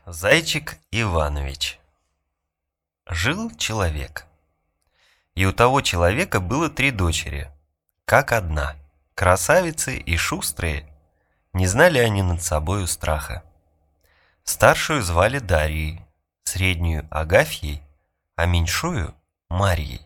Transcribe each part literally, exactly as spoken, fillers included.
Зайчик Иванович. Жил человек. И у того человека было три дочери, как одна, красавицы и шустрые. Не знали они над собою страха. Старшую звали Дарьей, среднюю Агафьей, а меньшую Марьей.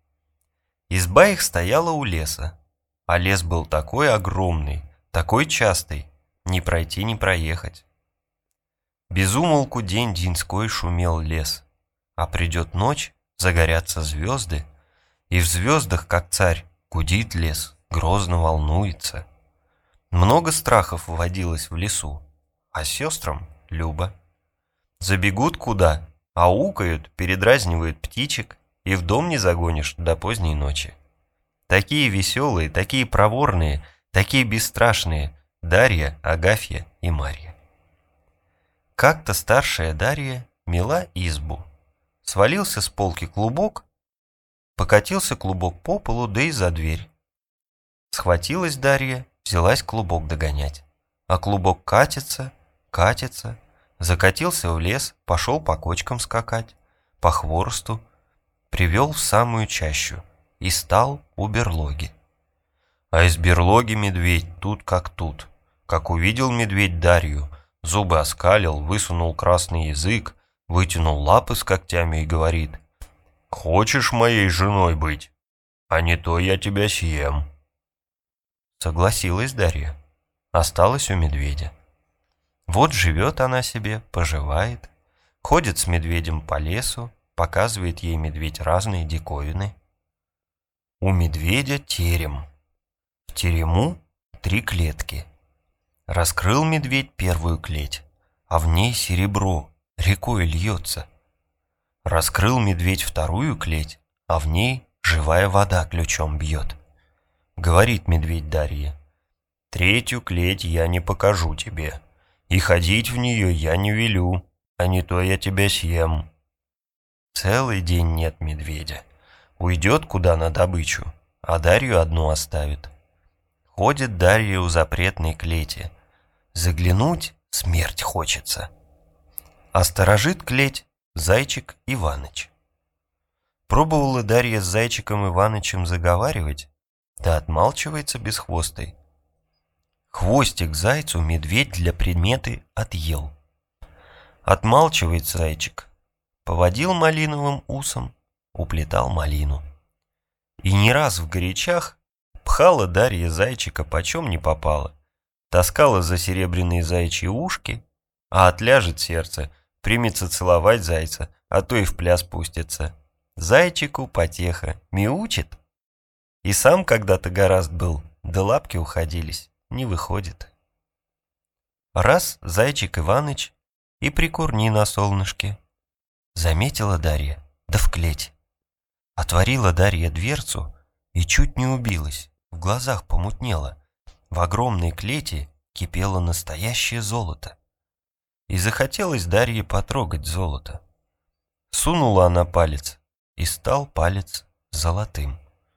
Изба их стояла у леса, а лес был такой огромный, такой частый, не пройти, не проехать. Без умолку день-деньской шумел лес, а придет ночь, загорятся звезды, и в звездах, как царь, гудит лес, грозно волнуется. Много страхов водилось в лесу, а сестрам любо. Забегут куда, аукают, передразнивают птичек, и в дом не загонишь до поздней ночи. Такие веселые, такие проворные, такие бесстрашные Дарья, Агафья и Марья. Как-то старшая Дарья мела избу. Свалился с полки клубок, покатился клубок по полу, да и за дверь. Схватилась Дарья, взялась клубок догонять. А клубок катится, катится, закатился в лес, пошел по кочкам скакать, по хворосту, привел в самую чащу и стал у берлоги. А из берлоги медведь тут как тут. Как увидел медведь Дарью, зубы оскалил, высунул красный язык, вытянул лапы с когтями и говорит: «Хочешь моей женой быть? А не то я тебя съем». Согласилась Дарья. Осталась у медведя. Вот живет она себе, поживает, ходит с медведем по лесу, показывает ей медведь разные диковины. У медведя терем. В терему три клетки. Раскрыл медведь первую клеть, а в ней серебро рекой льется. Раскрыл медведь вторую клеть, а в ней живая вода ключом бьет. Говорит медведь Дарье: «Третью клеть я не покажу тебе, и ходить в нее я не велю, а не то я тебя съем». Целый день нет медведя. Уйдет куда на добычу, а Дарью одну оставит. Ходит Дарья у запретной клети. Заглянуть смерть хочется. А сторожит клеть Зайчик Иваныч. Пробовала Дарья с Зайчиком Иванычем заговаривать, да отмалчивается бесхвостой. Хвостик зайцу медведь для приметы отъел. Отмалчивается Зайчик, поводил малиновым усом, уплетал малину. И не раз в горячах пхала Дарья Зайчика почем не попало, таскала за серебряные заячьи ушки, а отляжет сердце, примется целовать зайца, а то и в пляс пустится. Зайчику потеха, мяучит. И сам когда-то горазд был, да лапки уходились, не выходит. Раз Зайчик Иваныч и прикурни на солнышке. Заметила Дарья, да в клеть. Отворила Дарья дверцу и чуть не убилась, в глазах помутнело. В огромной клети кипело настоящее золото. И захотелось Дарье потрогать золото. Сунула она палец, и стал палец золотым.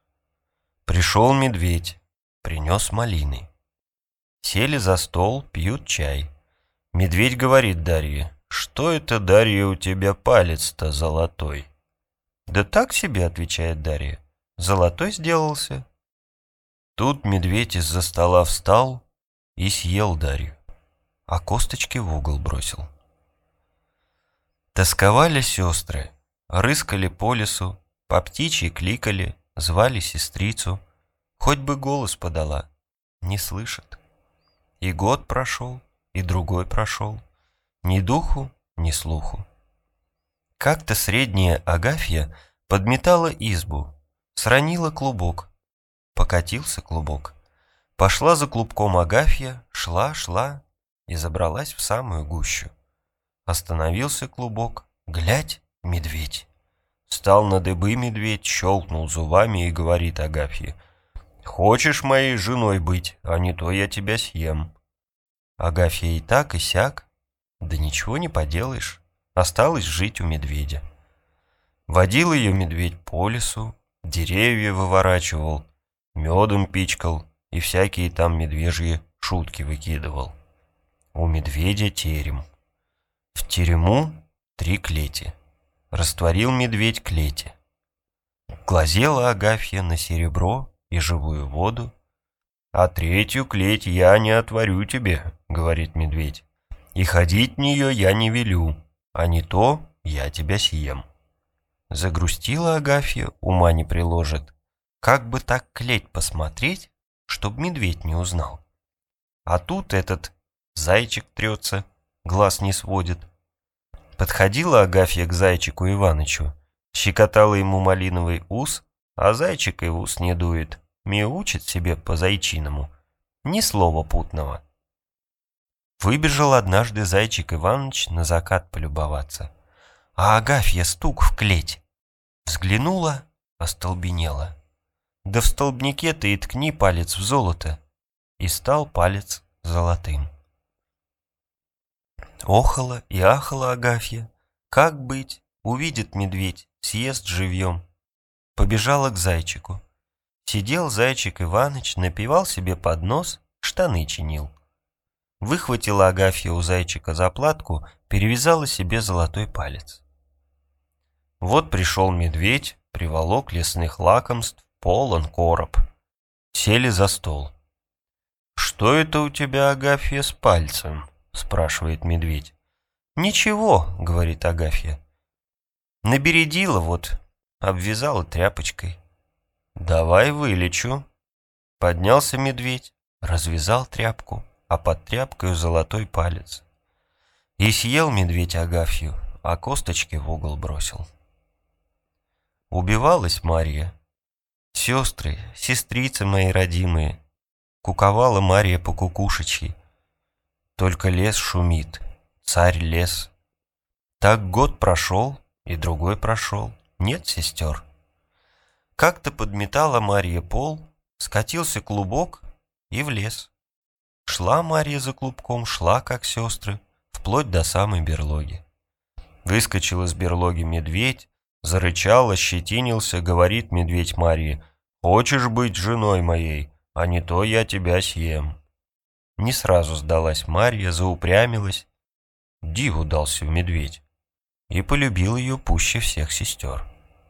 Пришел медведь, принес малины. Сели за стол, пьют чай. Медведь говорит Дарье: «Что это, Дарья, у тебя палец-то золотой?» «Да так себе», — отвечает Дарья, — «золотой сделался». Тут медведь из-за стола встал и съел Дарью, а косточки в угол бросил. Тосковали сестры, рыскали по лесу, по птичьи кликали, звали сестрицу. Хоть бы голос подала, не слышит. И год прошел, и другой прошел, ни духу, ни слуху. Как-то средняя Агафья подметала избу, сранила клубок. Покатился клубок. Пошла за клубком Агафья, шла, шла и забралась в самую гущу. Остановился клубок, глядь, медведь. Встал на дыбы медведь, щелкнул зубами и говорит Агафье: «Хочешь моей женой быть, а не то я тебя съем». Агафья и так, и сяк, да ничего не поделаешь, осталось жить у медведя. Водил ее медведь по лесу, деревья выворачивал, медом пичкал и всякие там медвежьи шутки выкидывал. У медведя терем. В терему три клети. Растворил медведь клети. Глазела Агафья на серебро и живую воду. «А третью клеть я не отворю тебе», — говорит медведь, «и ходить в нее я не велю, а не то я тебя съем». Загрустила Агафья, ума не приложит, как бы так клеть посмотреть, чтоб медведь не узнал. А тут этот зайчик трется, глаз не сводит. Подходила Агафья к зайчику Иванычу, щекотала ему малиновый ус, а зайчик и в ус не дует, мяучит себе по-зайчиному, ни слова путного. Выбежал однажды зайчик Иваныч на закат полюбоваться, а Агафья стук в клеть. Взглянула, остолбенела. Да в столбнике-то и ткни палец в золото, и стал палец золотым. Охала и ахала Агафья. Как быть? Увидит медведь, съест живьем. Побежала к зайчику. Сидел зайчик Иваныч, напевал себе под нос, штаны чинил. Выхватила Агафья у зайчика заплатку, перевязала себе золотой палец. Вот пришел медведь, приволок лесных лакомств, полон короб. Сели за стол. «Что это у тебя, Агафья, с пальцем?» — спрашивает медведь. «Ничего», — говорит Агафья. «Набередила вот, обвязала тряпочкой». «Давай вылечу». Поднялся медведь, развязал тряпку, а под тряпкой золотой палец. И съел медведь Агафью, а косточки в угол бросил. Убивалась Марья. Сестры, сестрицы мои родимые, куковала Марья по кукушечьи. Только лес шумит, царь лес. Так год прошел, и другой прошел, нет сестер. Как-то подметала Марья пол, скатился клубок и в лес. Шла Марья за клубком, шла, как сестры, вплоть до самой берлоги. Выскочил из берлоги медведь, зарычал, ощетинился, говорит медведь Марье: «Хочешь быть женой моей, а не то я тебя съем». Не сразу сдалась Марья, заупрямилась. Диву дался в медведь и полюбил ее пуще всех сестер.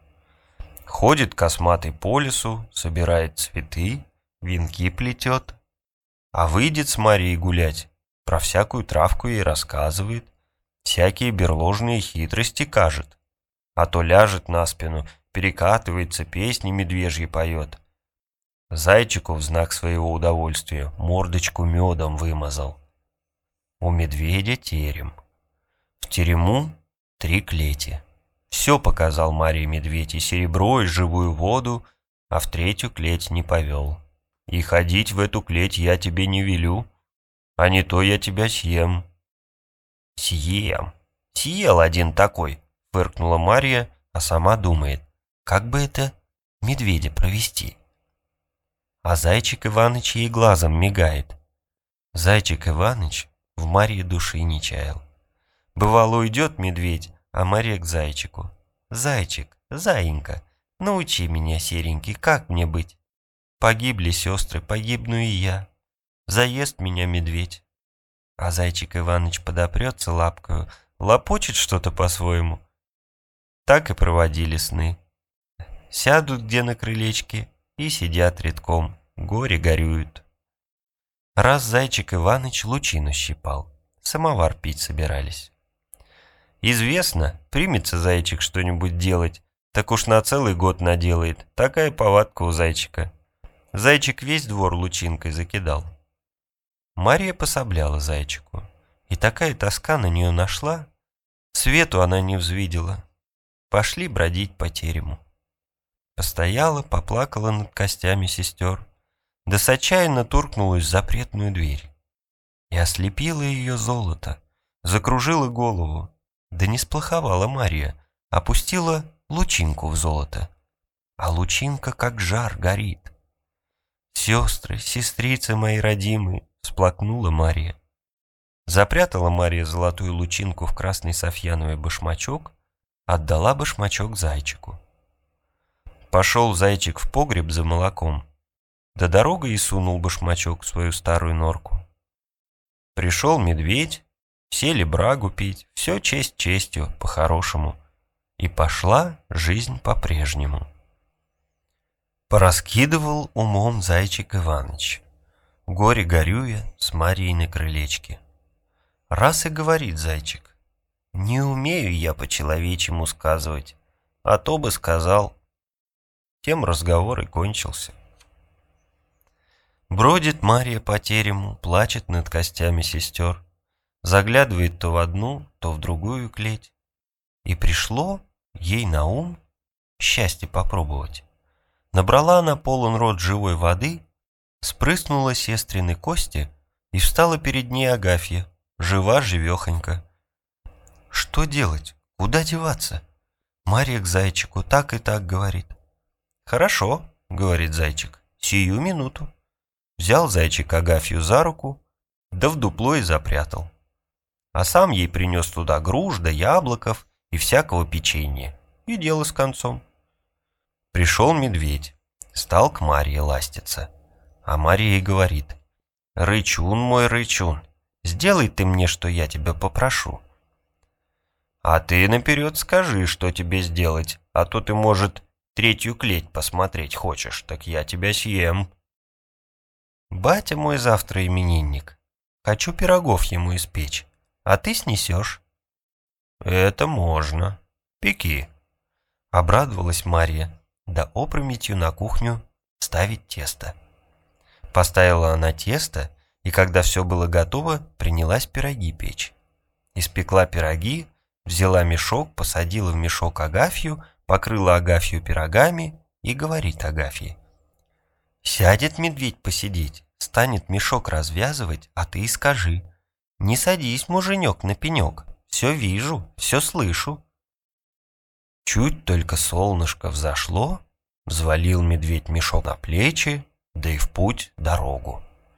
Ходит косматый по лесу, собирает цветы, венки плетет. А выйдет с Марьей гулять, про всякую травку ей рассказывает, всякие берложные хитрости кажет. А то ляжет на спину, перекатывается, песни медвежьи поет. Зайчику в знак своего удовольствия мордочку медом вымазал. У медведя терем. В терему три клети. Все показал Марье медведь, и серебро, и живую воду, а в третью клеть не повел. И ходить в эту клеть я тебе не велю, а не то я тебя съем. Съем. Съел один такой, фыркнула Марья, а сама думает, как бы это медведя провести. А зайчик Иваныч ей глазом мигает. Зайчик Иваныч в Марье души не чаял. Бывало, уйдет медведь, а Марья к зайчику: «Зайчик, заинька, научи меня, серенький, как мне быть? Погибли сестры, погибну и я. Заест меня медведь». А зайчик Иваныч подопрется лапкою, лопочет что-то по-своему. Так и проводили сны. Сядут где на крылечке и сидят редком, горе горюют. Раз зайчик Иваныч лучину щипал, самовар пить собирались. Известно, примется зайчик что-нибудь делать, так уж на целый год наделает, такая повадка у зайчика. Зайчик весь двор лучинкой закидал. Марья пособляла зайчику, и такая тоска на нее нашла, свету она не взвидела. Пошли бродить по терему. Постояла, поплакала над костями сестер, да с отчаянно туркнулась в запретную дверь. И ослепило ее золото, закружило голову, да не сплоховала Марья, опустила лучинку в золото, а лучинка как жар горит. «Сестры, сестрицы мои родимые», — всплакнула Марья. Запрятала Марья золотую лучинку в красный софьяновый башмачок, отдала башмачок зайчику. Пошел зайчик в погреб за молоком, да дорогой и сунул башмачок в свою старую норку. Пришел медведь, сели брагу пить, все честь честью, по-хорошему. И пошла жизнь по-прежнему. Пораскидывал умом зайчик Иваныч, горе горюя с Марьей на крылечке. Раз и говорит зайчик: не умею я по-человечему сказывать, а то бы сказал. Тем разговор и кончился. Бродит Марья по терему, плачет над костями сестер, заглядывает то в одну, то в другую клеть. И пришло ей на ум счастье попробовать. Набрала она полон рот живой воды, спрыснула сестрины кости и встала перед ней Агафья, жива-живехонька. Что делать? Куда деваться? Марья к зайчику так и так говорит. «Хорошо», — говорит зайчик, — «сию минуту». Взял зайчик Агафью за руку, да в дупло и запрятал. А сам ей принес туда груш да яблоков и всякого печенья. И дело с концом. Пришел медведь, стал к Марье ластиться. А Марья ей говорит: «Рычун мой, рычун, сделай ты мне, что я тебя попрошу». «А ты наперед скажи, что тебе сделать, а то ты, может, третью клеть посмотреть хочешь, так я тебя съем». «Батя мой завтра именинник, хочу пирогов ему испечь, а ты снесешь». «Это можно, пеки», — обрадовалась Марья, да опрометью на кухню ставить тесто. Поставила она тесто, и когда все было готово, принялась пироги печь. Испекла пироги, взяла мешок, посадила в мешок Агафью, покрыла Агафью пирогами и говорит Агафье: «Сядет медведь посидеть, станет мешок развязывать, а ты и скажи: не садись, муженек, на пенек, все вижу, все слышу». Чуть только солнышко взошло, взвалил медведь мешок на плечи, да и в путь дорогу.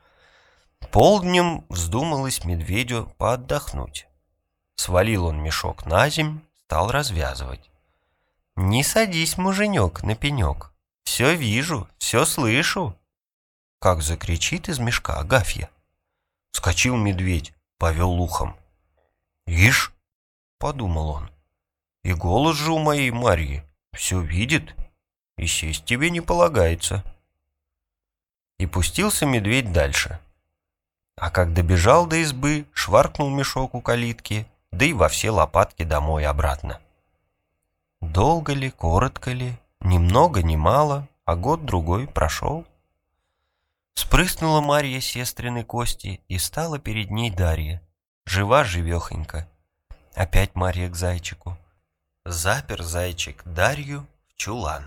Полднем вздумалось медведю поотдохнуть. Свалил он мешок на земь, стал развязывать. «Не садись, муженек, на пенек, все вижу, все слышу». Как закричит из мешка Агафья. Вскочил медведь, повел ухом. «Ишь!» — подумал он. «И голос же у моей Марьи все видит, и сесть тебе не полагается». И пустился медведь дальше. А как добежал до избы, шваркнул мешок у калитки, да и во все лопатки домой обратно. Долго ли, коротко ли, ни много ни мало, а год-другой прошел. Спрыснула Марья сестрины кости, и стала перед ней Дарья, жива-живехонька. Опять Марья к зайчику. Запер зайчик Дарью в чулан.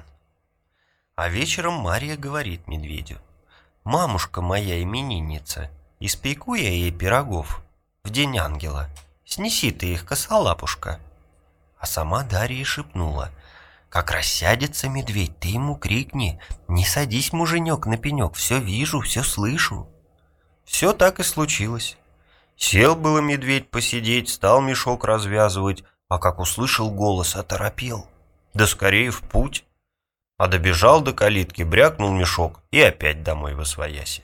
А вечером Марья говорит медведю: «Мамушка моя именинница, испеку я ей пирогов в день ангела, снеси ты их, косолапушка». А сама Дарья шепнула: «Как рассядется медведь, ты ему крикни: не садись, муженек, на пенек, все вижу, все слышу». Все так и случилось. Сел было медведь посидеть, стал мешок развязывать, а как услышал голос, оторопел. Да скорее в путь. А добежал до калитки, брякнул мешок и опять домой восвояси.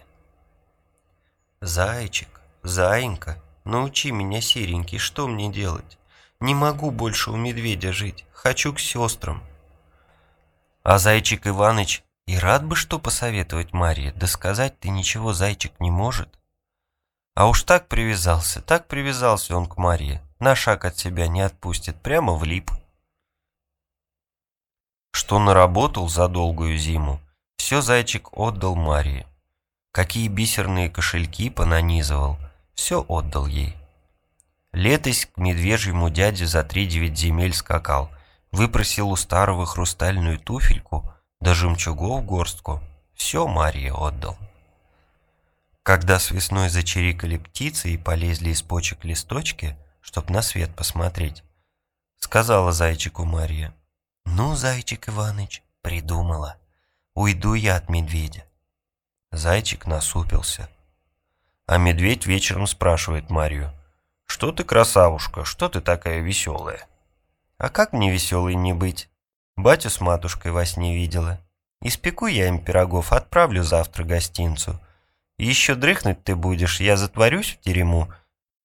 «Зайчик, заинька, научи меня, серенький, что мне делать? Не могу больше у медведя жить, хочу к сестрам». А зайчик Иваныч и рад бы что посоветовать Марье, да сказать-то ничего зайчик не может. А уж так привязался, так привязался он к Марье, на шаг от себя не отпустит, прямо влип. Что наработал за долгую зиму, все зайчик отдал Марье. Какие бисерные кошельки понанизывал, все отдал ей. Летось к медвежьему дяде за три девять земель скакал, выпросил у старого хрустальную туфельку, да жемчугов горстку, все Марье отдал. Когда с весной зачирикали птицы и полезли из почек листочки, чтоб на свет посмотреть, сказала зайчику Марья: «Ну, зайчик Иваныч, придумала, уйду я от медведя». Зайчик насупился. А медведь вечером спрашивает Марью: «Что ты, красавушка, что ты такая веселая?» «А как мне веселой не быть? Батю с матушкой во сне видела. Испеку я им пирогов, отправлю завтра гостинцу. Еще дрыхнуть ты будешь, я затворюсь в терему,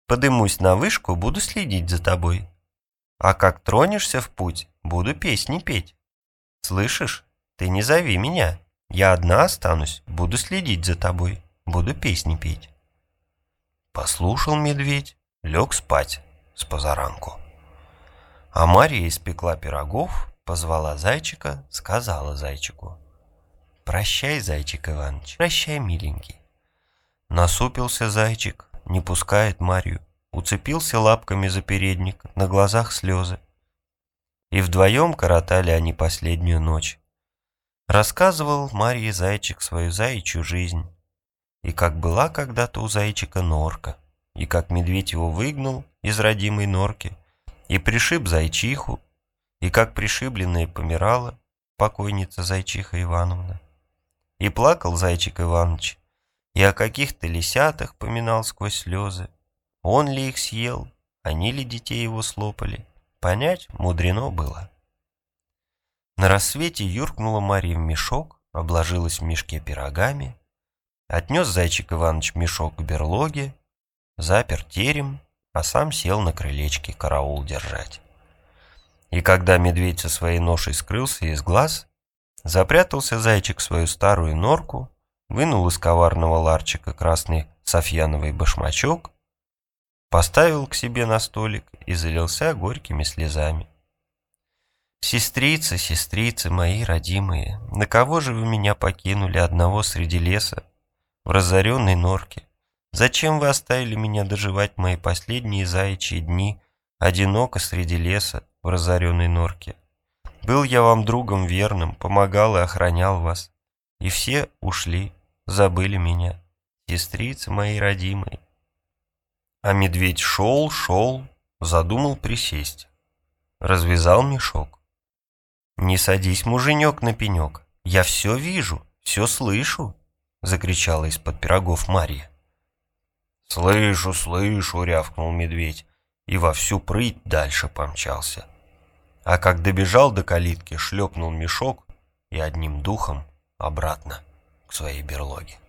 Подымусь на вышку, буду следить за тобой. А как тронешься в путь, буду песни петь. Слышишь? Ты не зови меня. Я одна останусь, буду следить за тобой, буду песни петь. Послушал медведь, лег спать с позаранку. А Марья испекла пирогов, позвала зайчика, сказала зайчику: «Прощай, зайчик Иваныч, прощай, миленький». Насупился зайчик, не пускает Марью, уцепился лапками за передник, на глазах слезы. И вдвоем коротали они последнюю ночь. Рассказывал Марье зайчик свою заячью жизнь, и как была когда-то у зайчика норка, и как медведь его выгнал из родимой норки, и пришиб зайчиху, и как пришибленная помирала покойница зайчиха Ивановна. И плакал зайчик Иваныч, и о каких-то лисятах поминал сквозь слезы. Он ли их съел, они ли детей его слопали, понять мудрено было. На рассвете юркнула Марья в мешок, обложилась в мешке пирогами, отнес зайчик Иваныч мешок к берлоге, запер терем, а сам сел на крылечке караул держать. И когда медведь со своей ношей скрылся из глаз, запрятался зайчик в свою старую норку, вынул из коварного ларчика красный софьяновый башмачок, поставил к себе на столик и залился горькими слезами. «Сестрицы, сестрицы мои родимые, на кого же вы меня покинули одного среди леса, в разоренной норке? Зачем вы оставили меня доживать мои последние заячьи дни одиноко среди леса в разоренной норке? Был я вам другом верным, помогал и охранял вас, и все ушли, забыли меня, сестрицы мои родимые». А медведь шел, шел, задумал присесть, развязал мешок. «Не садись, муженек, на пенек, я все вижу, все слышу», — закричала из-под пирогов Марья. «Слышу, слышу», — рявкнул медведь, и во всю прыть дальше помчался. А как добежал до калитки, шлепнул мешок и одним духом обратно к своей берлоге.